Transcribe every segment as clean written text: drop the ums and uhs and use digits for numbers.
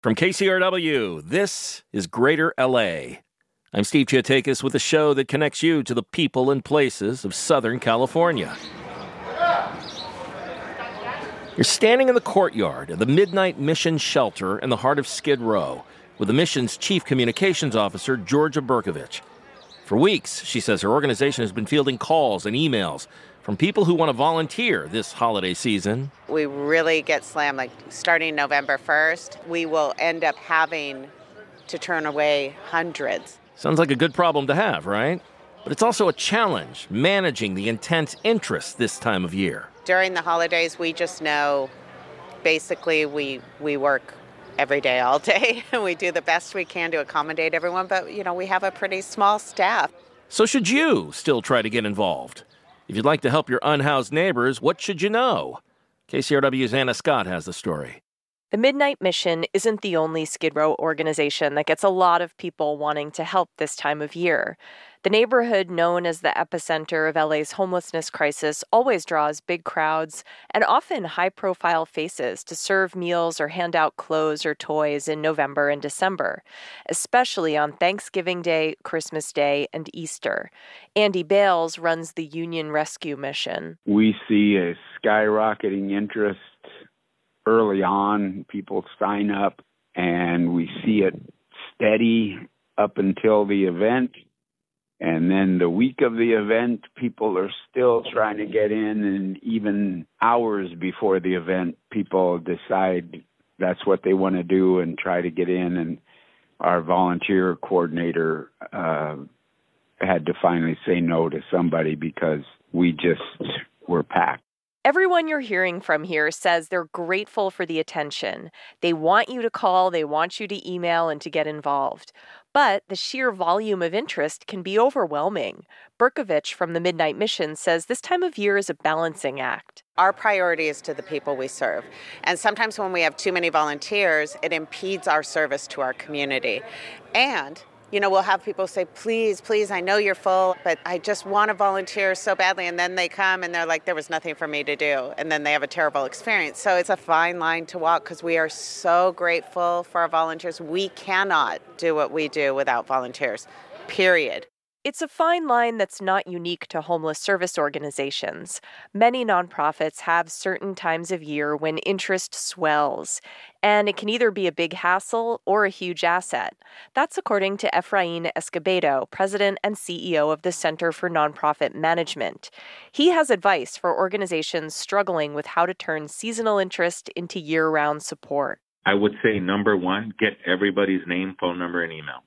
From KCRW, this is Greater LA. I'm Steve Chiotakis with a show that connects you to the people and places of Southern California. You're standing in the courtyard of the Midnight Mission Shelter in the heart of Skid Row with the mission's chief communications officer, Georgia Berkovich. For weeks, she says her organization has been fielding calls and emails from people who want to volunteer this holiday season. We really get slammed, like starting November 1st, we will end up having to turn away hundreds. Sounds like a good problem to have, right? But it's also a challenge managing the intense interest this time of year. During the holidays, we just know basically we work every day, all day. We do the best we can to accommodate everyone, but we have a pretty small staff. So should you still try to get involved? If you'd like to help your unhoused neighbors, what should you know? KCRW's Anna Scott has the story. The Midnight Mission isn't the only Skid Row organization that gets a lot of people wanting to help this time of year. The neighborhood known as the epicenter of LA's homelessness crisis always draws big crowds and often high-profile faces to serve meals or hand out clothes or toys in November and December, especially on Thanksgiving Day, Christmas Day, and Easter. Andy Bales runs the Union Rescue Mission. We see a skyrocketing interest early on. People sign up, and we see it steady up until the event. And then the week of the event, people are still trying to get in, and even hours before the event, people decide that's what they want to do and try to get in. And our volunteer coordinator had to finally say no to somebody because we just were packed. Everyone you're hearing from here says they're grateful for the attention. They want you to call, they want you to email, and to get involved. But the sheer volume of interest can be overwhelming. Berkovich from the Midnight Mission says this time of year is a balancing act. Our priority is to the people we serve. And sometimes when we have too many volunteers, it impedes our service to our community. And we'll have people say, please, I know you're full, but I just want to volunteer so badly. And then they come and they're like, there was nothing for me to do. And then they have a terrible experience. So it's a fine line to walk because we are so grateful for our volunteers. We cannot do what we do without volunteers, period. It's a fine line that's not unique to homeless service organizations. Many nonprofits have certain times of year when interest swells, and it can either be a big hassle or a huge asset. That's according to Efrain Escobedo, president and CEO of the Center for Nonprofit Management. He has advice for organizations struggling with how to turn seasonal interest into year-round support. I would say, number one, get everybody's name, phone number, and email.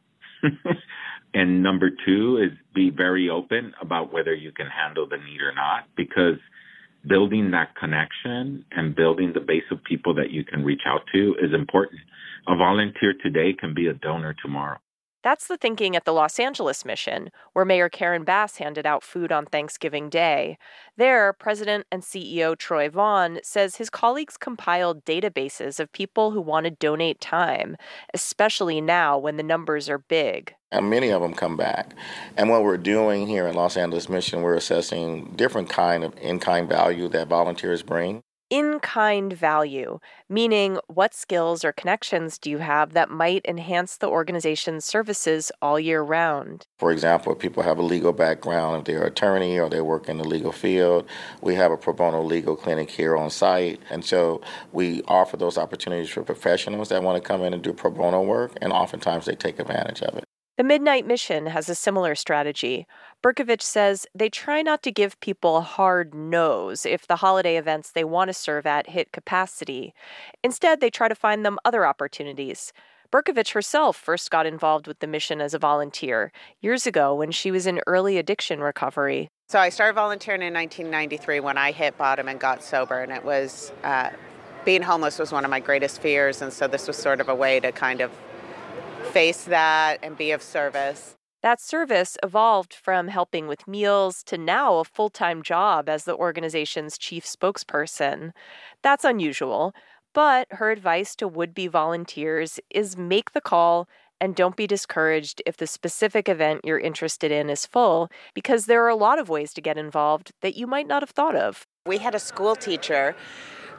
And number two is be very open about whether you can handle the need or not, because building that connection and building the base of people that you can reach out to is important. A volunteer today can be a donor tomorrow. That's the thinking at the Los Angeles Mission, where Mayor Karen Bass handed out food on Thanksgiving Day. There, President and CEO Troy Vaughn says his colleagues compiled databases of people who want to donate time, especially now when the numbers are big. And many of them come back. And what we're doing here at Los Angeles Mission, we're assessing different kind of in-kind value that volunteers bring. In-kind value, meaning what skills or connections do you have that might enhance the organization's services all year round? For example, if people have a legal background, if they're an attorney or they work in the legal field, we have a pro bono legal clinic here on site. And so we offer those opportunities for professionals that want to come in and do pro bono work, and oftentimes they take advantage of it. The Midnight Mission has a similar strategy. Berkovich says they try not to give people hard no's if the holiday events they want to serve at hit capacity. Instead, they try to find them other opportunities. Berkovich herself first got involved with the mission as a volunteer years ago when she was in early addiction recovery. So I started volunteering in 1993 when I hit bottom and got sober, and it was being homeless was one of my greatest fears, and so this was sort of a way to kind of face that and be of service. That service evolved from helping with meals to now a full-time job as the organization's chief spokesperson. That's unusual, but her advice to would-be volunteers is make the call and don't be discouraged if the specific event you're interested in is full, because there are a lot of ways to get involved that you might not have thought of. We had a school teacher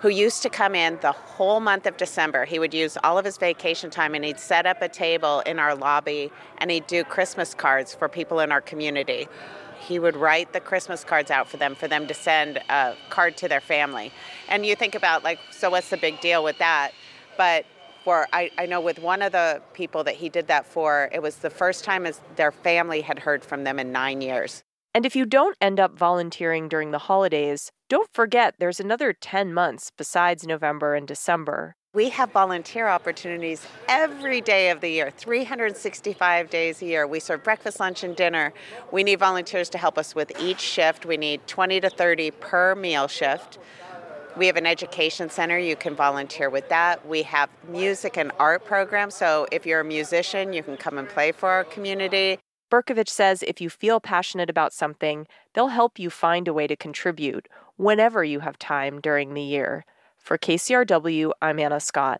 who used to come in the whole month of December. He would use all of his vacation time and he'd set up a table in our lobby and he'd do Christmas cards for people in our community. He would write the Christmas cards out for them to send a card to their family. And you think about, like, so what's the big deal with that? But I know with one of the people that he did that for, it was the first time as their family had heard from them in 9 years. And if you don't end up volunteering during the holidays, don't forget there's another 10 months besides November and December. We have volunteer opportunities every day of the year, 365 days a year. We serve breakfast, lunch, and dinner. We need volunteers to help us with each shift. We need 20 to 30 per meal shift. We have an education center. You can volunteer with that. We have music and art programs. So if you're a musician, you can come and play for our community. Berkovich says if you feel passionate about something, they'll help you find a way to contribute whenever you have time during the year. For KCRW, I'm Anna Scott.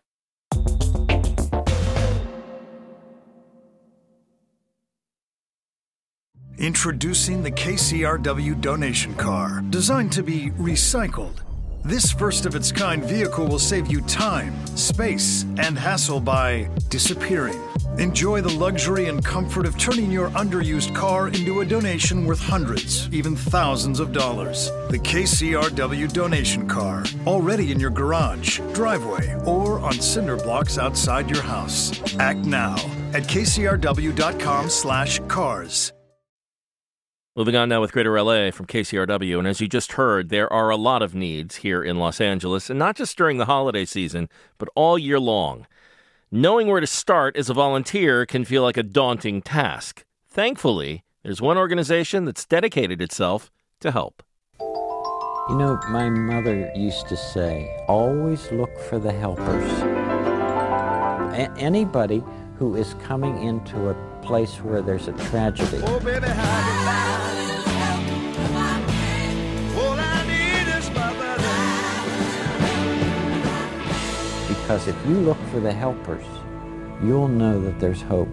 Introducing the KCRW donation car, designed to be recycled. This first-of-its-kind vehicle will save you time, space, and hassle by disappearing. Enjoy the luxury and comfort of turning your underused car into a donation worth hundreds, even thousands of dollars. The KCRW donation car, already in your garage, driveway, or on cinder blocks outside your house. Act now at kcrw.com/cars. Moving on now with Greater LA from KCRW. And as you just heard, there are a lot of needs here in Los Angeles, and not just during the holiday season, but all year long. Knowing where to start as a volunteer can feel like a daunting task. Thankfully, there's one organization that's dedicated itself to help. You know, my mother used to say, always look for the helpers. Anybody who is coming into a place where there's a tragedy. Oh, baby, because if you look for the helpers, you'll know that there's hope.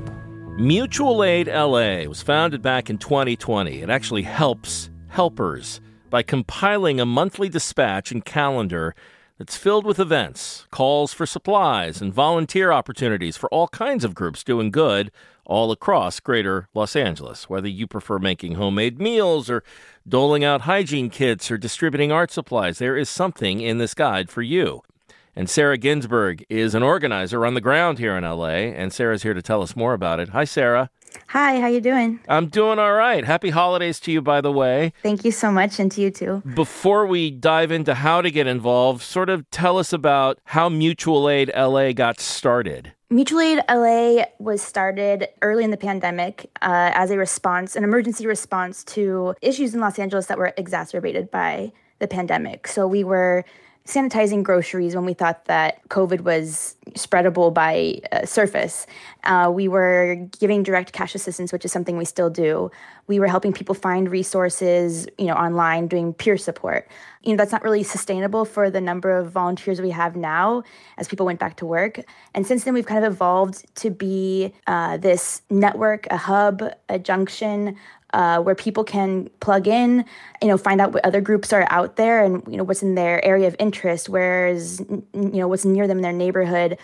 Mutual Aid LA was founded back in 2020. It actually helps helpers by compiling a monthly dispatch and calendar that's filled with events, calls for supplies, and volunteer opportunities for all kinds of groups doing good all across Greater Los Angeles. Whether you prefer making homemade meals or doling out hygiene kits or distributing art supplies, there is something in this guide for you. And Sarah Ginsberg is an organizer on the ground here in LA, and Sarah's here to tell us more about it. Hi, Sarah. Hi, how you doing? I'm doing all right. Happy holidays to you, by the way. Thank you so much, and to you too. Before we dive into how to get involved, sort of tell us about how Mutual Aid LA got started. Mutual Aid LA was started early in the pandemic as a response, an emergency response to issues in Los Angeles that were exacerbated by the pandemic. So we were sanitizing groceries when we thought that COVID was spreadable by surface. We were giving direct cash assistance, which is something we still do. We were helping people find resources, online, doing peer support. That's not really sustainable for the number of volunteers we have now as people went back to work. And since then, we've kind of evolved to be this network, a hub, a junction, where people can plug in, find out what other groups are out there and, what's in their area of interest, whereas, what's near them in their neighborhood.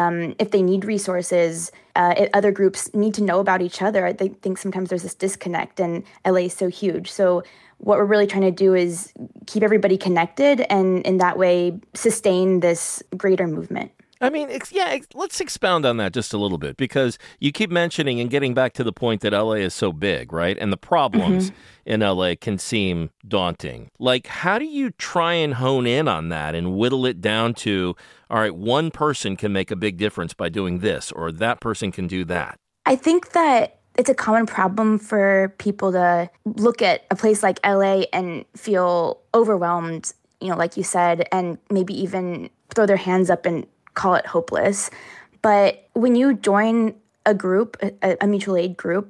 If they need resources, other groups need to know about each other. I think sometimes there's this disconnect, and LA is so huge. So what we're really trying to do is keep everybody connected and in that way sustain this greater movement. I mean, let's expound on that just a little bit, because you keep mentioning and getting back to the point that LA is so big, right? And the problems in LA can seem daunting. Like, how do you try and hone in on that and whittle it down to, all right, one person can make a big difference by doing this, or that person can do that? I think that it's a common problem for people to look at a place like LA and feel overwhelmed, like you said, and maybe even throw their hands up and call it hopeless. But when you join a group, a mutual aid group,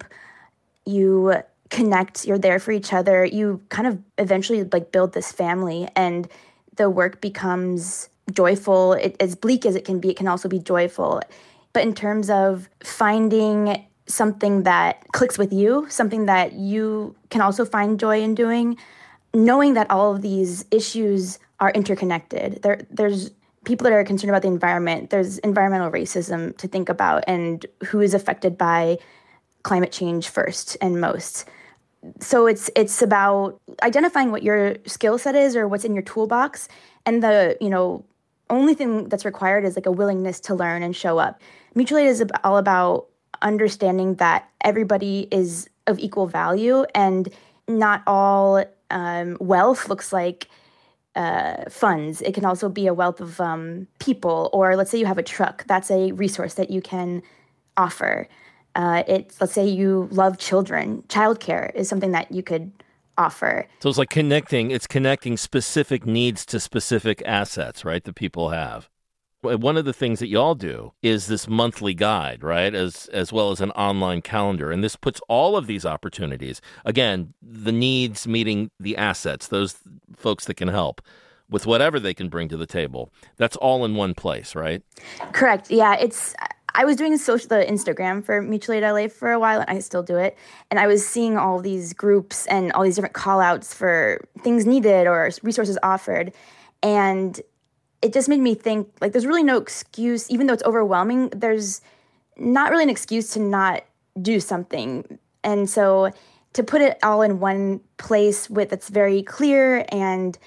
you connect, you're there for each other, you kind of eventually build this family, and the work becomes joyful. As bleak as it can also be joyful. But in terms of finding something that clicks with you, something that you can also find joy in doing, knowing that all of these issues are interconnected. There's people that are concerned about the environment. There's environmental racism to think about, and who is affected by climate change first and most. So it's about identifying what your skill set is or what's in your toolbox, and the only thing that's required is like a willingness to learn and show up. Mutual aid is all about understanding that everybody is of equal value, and not all wealth looks like funds. It can also be a wealth of people, or let's say you have a truck. That's a resource that you can offer. Let's say you love children. Childcare is something that you could offer. So it's like connecting specific needs to specific assets, right, that people have. One of the things that y'all do is this monthly guide, right, as well as an online calendar. And this puts all of these opportunities, again, the needs meeting the assets, those folks that can help with whatever they can bring to the table. That's all in one place, right? Correct. Yeah, I was doing the Instagram for Mutual Aid LA for a while, and I still do it. And I was seeing all these groups and all these different call outs for things needed or resources offered. And it just made me think, like, there's really no excuse, even though it's overwhelming, there's not really an excuse to not do something. And so to put it all in one place that's very clear, and,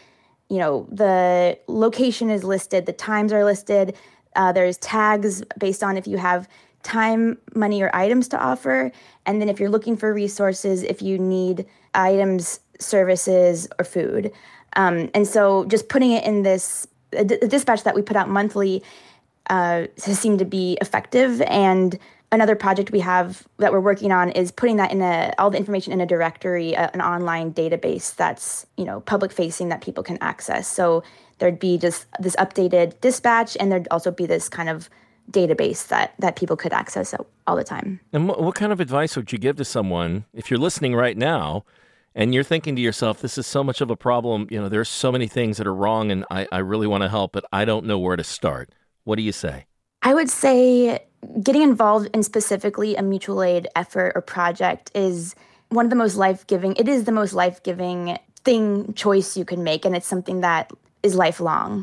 the location is listed, the times are listed, there's tags based on if you have time, money, or items to offer. And then if you're looking for resources, if you need items, services, or food. And so just putting it in this dispatch that we put out monthly has seemed to be effective. And another project we have that we're working on is putting that in all the information in a directory, an online database that's, public facing that people can access. So there'd be just this updated dispatch, and there'd also be this kind of database that people could access all the time. And what kind of advice would you give to someone if you're listening right now and you're thinking to yourself, this is so much of a problem, there's so many things that are wrong, and I really want to help, but I don't know where to start. What do you say? I would say getting involved in specifically a mutual aid effort or project is one of the most life-giving. It is the most life-giving choice you can make, and it's something that is lifelong.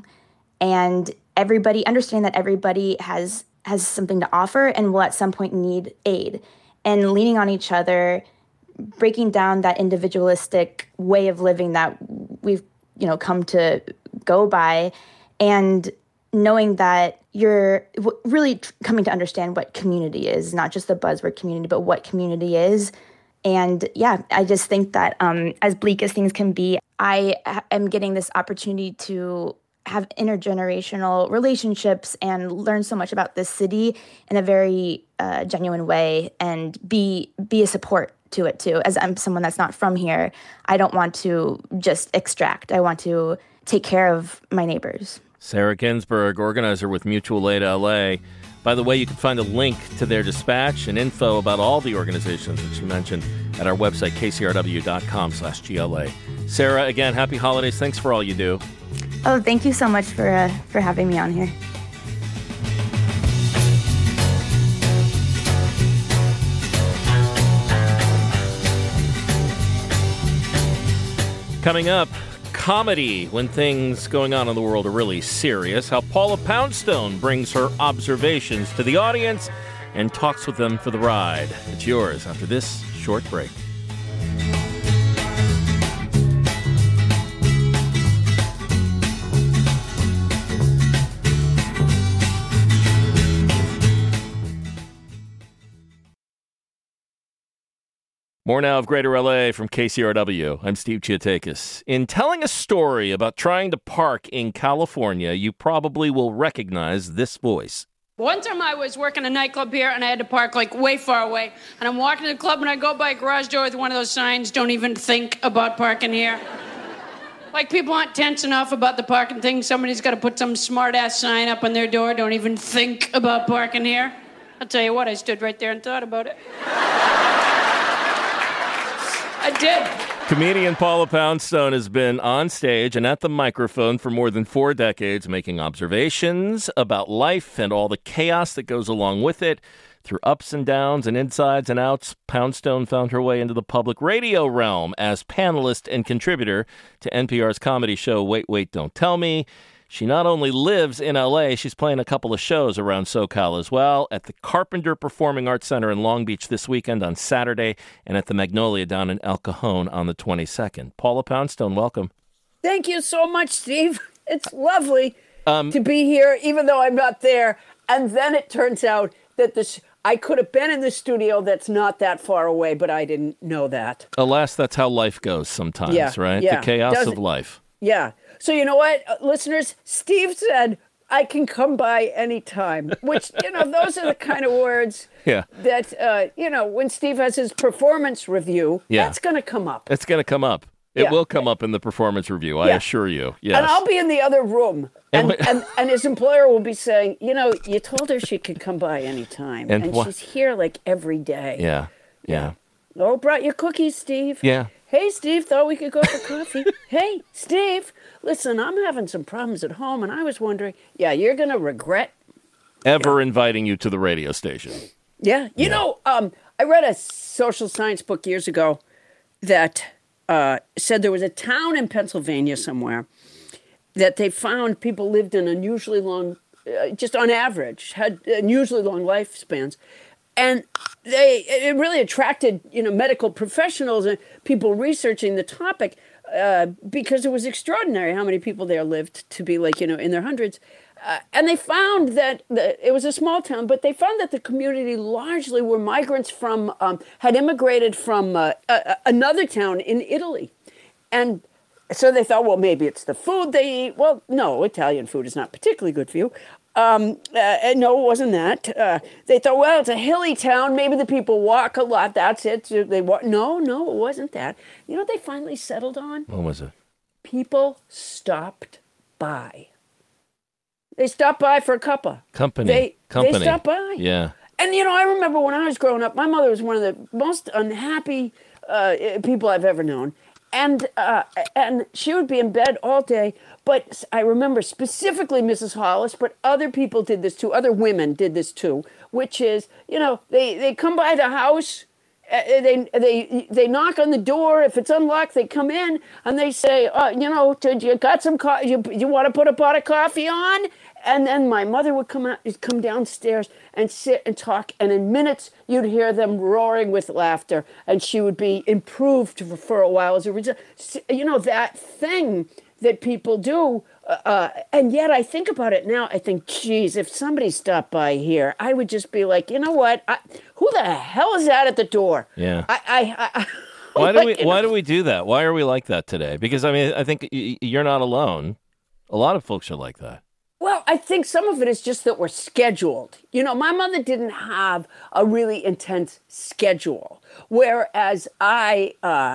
And understand that everybody has something to offer and will at some point need aid. And leaning on each other, breaking down that individualistic way of living that we've, come to go by, and knowing that you're really coming to understand what community is, not just the buzzword community, but what community is. And yeah, I just think that as bleak as things can be, I am getting this opportunity to have intergenerational relationships and learn so much about this city in a very genuine way, and be a support to it too. As I'm someone that's not from here, I don't want to just extract. I want to take care of my neighbors. Sarah Ginsberg, organizer with Mutual Aid LA. By the way, you can find a link to their dispatch and info about all the organizations that you mentioned at our website, kcrw.com/GLA. Sarah, again, happy holidays. Thanks for all you do. Oh, thank you so much for having me on here. Coming up, comedy when things going on in the world are really serious. How Paula Poundstone brings her observations to the audience and talks with them for the ride. It's yours after this short break. More now of Greater LA from KCRW. I'm Steve Chiotakis. In telling a story about trying to park in California, you probably will recognize this voice. One time I was working a nightclub here, and I had to park way far away. And I'm walking to the club, and I go by a garage door with one of those signs, "Don't even think about parking here." Like, people aren't tense enough about the parking thing. Somebody's got to put some smart-ass sign up on their door, "Don't even think about parking here." I'll tell you what, I stood right there and thought about it. I did. Comedian Paula Poundstone has been on stage and at the microphone for more than 4 decades, making observations about life and all the chaos that goes along with it. Through ups and downs and insides and outs, Poundstone found her way into the public radio realm as panelist and contributor to NPR's comedy show Wait, Wait, Don't Tell Me. She not only lives in L.A., she's playing a couple of shows around SoCal as well, at the Carpenter Performing Arts Center in Long Beach this weekend on Saturday, and at the Magnolia down in El Cajon on the 22nd. Paula Poundstone, welcome. Thank you so much, Steve. It's lovely to be here, even though I'm not there. And then it turns out that I could have been in the studio that's not that far away, but I didn't know that. Alas, that's how life goes sometimes, right? Yeah. The chaos of life. Yeah. So you know what, listeners? Steve said, I can come by anytime, which, those are the kind of words that, when Steve has his performance review, that's going to come up. It's going to come up. It will come up in the performance review, I assure you. Yes. And I'll be in the other room, and his employer will be saying, you told her she could come by anytime, and she's here like every day. Yeah. Oh, brought you cookies, Steve. Yeah. Hey, Steve, thought we could go for coffee. Hey, Steve, listen, I'm having some problems at home, and I was wondering, you're going to regret ever inviting you to the radio station. Yeah. You know, I read a social science book years ago that said there was a town in Pennsylvania somewhere that they found people lived in unusually long, just on average, had unusually long lifespans. And it really attracted, medical professionals and people researching the topic because it was extraordinary how many people there lived to be like, in their hundreds. And they found that it was a small town, but they found that the community largely were migrants had immigrated from another town in Italy. And so they thought, well, maybe it's the food they eat. Well, no, Italian food is not particularly good for you. No, it wasn't that. They thought, well, it's a hilly town. Maybe the people walk a lot. That's it. They walk. No, it wasn't that. You know what they finally settled on? What was it? People stopped by. They stopped by for a cuppa. Company. They stopped by. Yeah. And, I remember when I was growing up, my mother was one of the most unhappy people I've ever known. And she would be in bed all day. But I remember specifically Mrs. Hollis, but other people did this too. Other women did this too, which is, they come by the house, they knock on the door. If it's unlocked, they come in and they say, you got some coffee? You want to put a pot of coffee on? And then my mother would come downstairs and sit and talk. And in minutes, you'd hear them roaring with laughter. And she would be improved for a while as a result. That thing that people do. And yet I think about it now. I think, geez, if somebody stopped by here, I would just be like, you know what? Who the hell is that at the door? Yeah. Why do we do that? Why are we like that today? Because, I think you're not alone. A lot of folks are like that. Well, I think some of it is just that we're scheduled. My mother didn't have a really intense schedule, whereas I,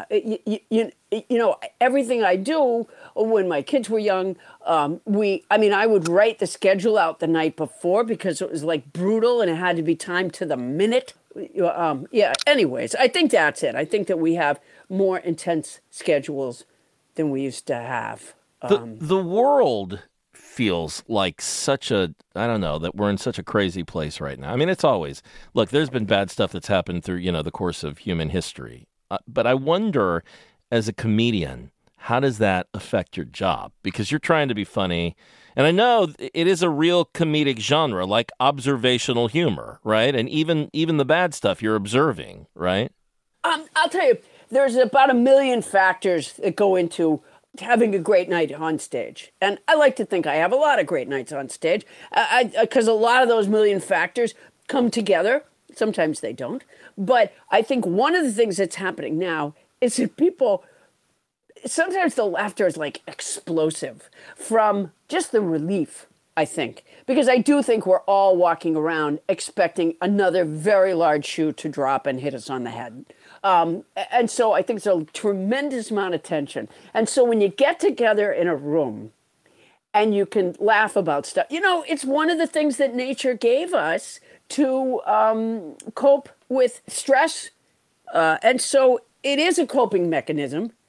everything I do when my kids were young, I would write the schedule out the night before because it was like brutal and it had to be timed to the minute. Anyways, I think that's it. I think that we have more intense schedules than we used to have. The world feels like that we're in such a crazy place right now. It's always, look, there's been bad stuff that's happened through, the course of human history. But I wonder, as a comedian, how does that affect your job? Because you're trying to be funny. And I know it is a real comedic genre, like observational humor, right? And even the bad stuff you're observing, right? I'll tell you, there's about 1 million factors that go into having a great night on stage. And I like to think I have a lot of great nights on stage because a lot of those 1 million factors come together. Sometimes they don't. But I think one of the things that's happening now is that people, sometimes the laughter is like explosive from just the relief, I think. Because I do think we're all walking around expecting another very large shoe to drop and hit us on the head. And so I think there's a tremendous amount of tension. And so when you get together in a room and you can laugh about stuff, it's one of the things that nature gave us to cope with stress. And so it is a coping mechanism.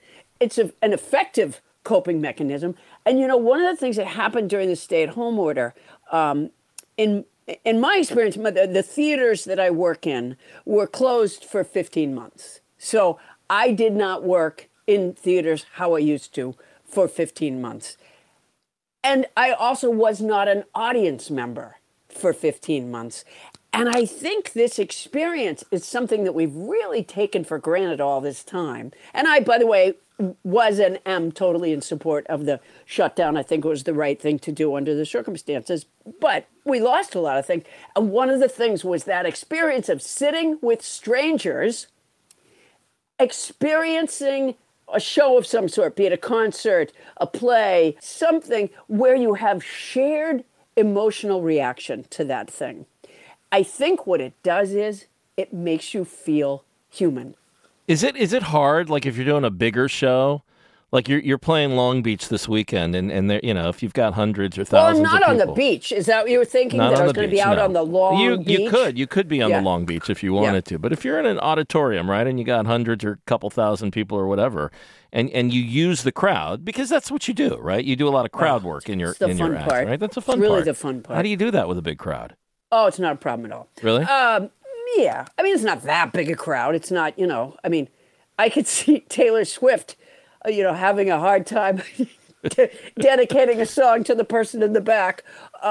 it's an effective coping mechanism. And, one of the things that happened during the stay-at-home order, in my experience, the theaters that I work in were closed for 15 months. So I did not work in theaters how I used to for 15 months. And I also was not an audience member for 15 months. And I think this experience is something that we've really taken for granted all this time. And I, by the way, was and am totally in support of the shutdown. I think it was the right thing to do under the circumstances. But we lost a lot of things. And one of the things was that experience of sitting with strangers, experiencing a show of some sort, be it a concert, a play, something where you have shared emotional reaction to that thing. I think what it does is it makes you feel human. Is it hard, like if you're doing a bigger show, like you're playing Long Beach this weekend, and there, if you've got hundreds or thousands of people. Well, I'm not on the beach. Is that what you were thinking? Not that I was going to be out on the Long Beach? You could be on the Long Beach if you wanted to. But if you're in an auditorium, right, and you got hundreds or a couple thousand people or whatever, and you use the crowd, because that's what you do, right? You do a lot of crowd work in your act, right? That's the fun part. It's really the fun part. How do you do that with a big crowd? Oh, it's not a problem at all. Really? Yeah. I mean, it's not that big a crowd. It's not, I could see Taylor Swift, having a hard time dedicating a song to the person in the back.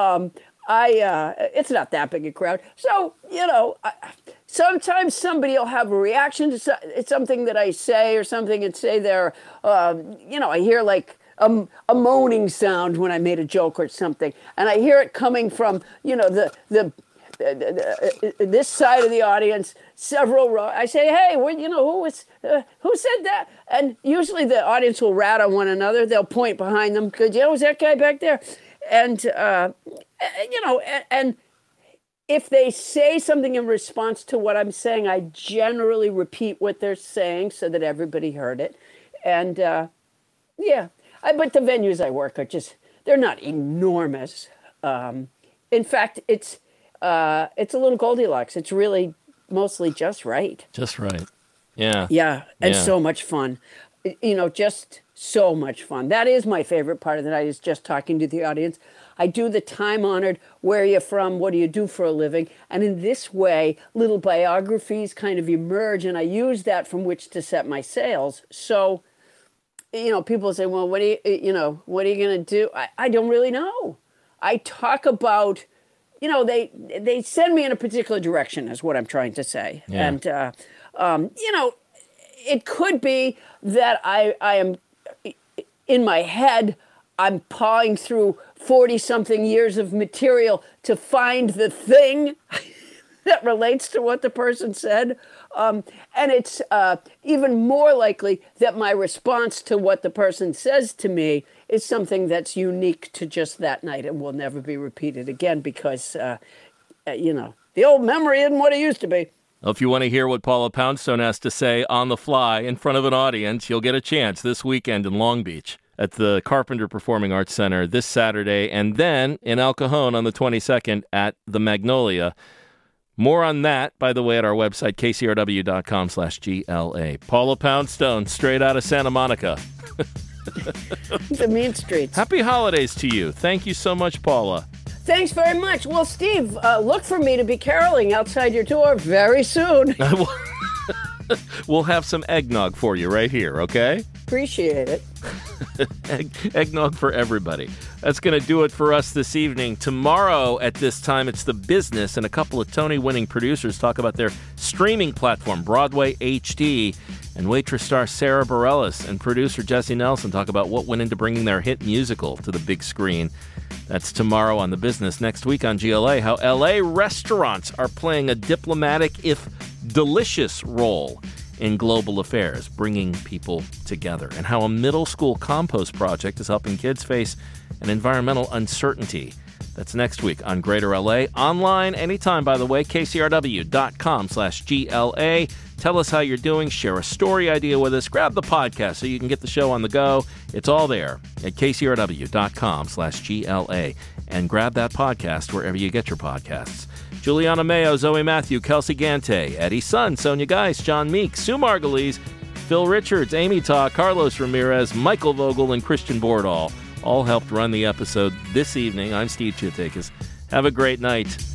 It's not that big a crowd. So, sometimes somebody will have a reaction to something that I say or something and say they're, I hear like a moaning sound when I made a joke or something. And I hear it coming from, this side of the audience, several rows. I say, hey, who said that? And usually the audience will rat on one another. They'll point behind them because, was that guy back there? And, and if they say something in response to what I'm saying, I generally repeat what they're saying so that everybody heard it. And, but the venues I work are they're not enormous. In fact, it's a little Goldilocks. It's really mostly just right. Just right. Yeah. Yeah. And so much fun. Just so much fun. That is my favorite part of the night, is just talking to the audience. I do the time-honored, where are you from, what do you do for a living? And in this way, little biographies kind of emerge, and I use that from which to set my sails. So, people say, well, what are you going to do? I don't really know. I talk about, they send me in a particular direction is what I'm trying to say. Yeah. And, it could be that I am, in my head, I'm pawing through 40-something years of material to find the thing that relates to what the person said. And it's even more likely that my response to what the person says to me is something that's unique to just that night and will never be repeated again because, the old memory isn't what it used to be. Well, if you want to hear what Paula Poundstone has to say on the fly in front of an audience, you'll get a chance this weekend in Long Beach at the Carpenter Performing Arts Center this Saturday, and then in El Cajon on the 22nd at the Magnolia. More on that, by the way, at our website, kcrw.com/GLA. Paula Poundstone, straight out of Santa Monica. The mean streets. Happy holidays to you. Thank you so much, Paula. Thanks very much. Well, Steve, look for me to be caroling outside your door very soon. We'll have some eggnog for you right here, okay? Appreciate it. Eggnog for everybody. That's going to do it for us this evening. Tomorrow at this time, it's The Business, and a couple of Tony-winning producers talk about their streaming platform, Broadway HD, and waitress star Sarah Bareilles and producer Jesse Nelson talk about what went into bringing their hit musical to the big screen. That's tomorrow on The Business. Next week on GLA, how LA restaurants are playing a diplomatic, if delicious, role in global affairs, bringing people together, and how a middle school compost project is helping kids face an environmental uncertainty. That's next week on Greater LA. Online anytime, by the way, kcrw.com/GLA. Tell us how you're doing. Share a story idea with us. Grab the podcast so you can get the show on the go. It's all there at kcrw.com/GLA. And grab that podcast wherever you get your podcasts. Juliana Mayo, Zoe Matthew, Kelsey Gante, Eddie Sun, Sonia Geis, John Meek, Sue Margulies, Phil Richards, Amy Ta, Carlos Ramirez, Michael Vogel, and Christian Bordahl all helped run the episode this evening. I'm Steve Chiatakis. Have a great night.